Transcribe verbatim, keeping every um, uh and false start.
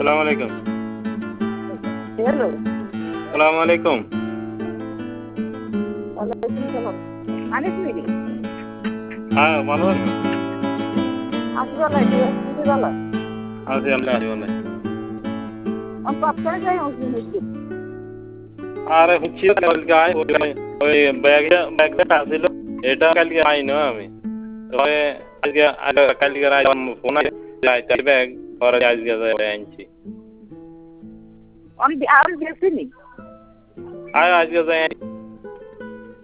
আসসালামু আলাইকুম। হ্যালো। আসসালামু আলাইকুম। ওয়ালাইকুম সালাম। আনিস মিরি? হ্যাঁ, ভালো আছেন? আছি ভালাই, তুই তুই ভালো? আছি আল্লাহ আছি ভালো। আমি পাঁচটায় যাই মুসলিম মসজিদ। আরে হচ্ছি কালকে আয় ওই ওই ব্যাগে ব্যাগটা ছিল এটা কালকে আইনো আমি। ওই আজকে আগে কালকে আই ফোন আছে যাই তাই ব্যাগ পরে আজকে যাই আনছি। আমি আমি গেছিনি। আয় আজকে যাই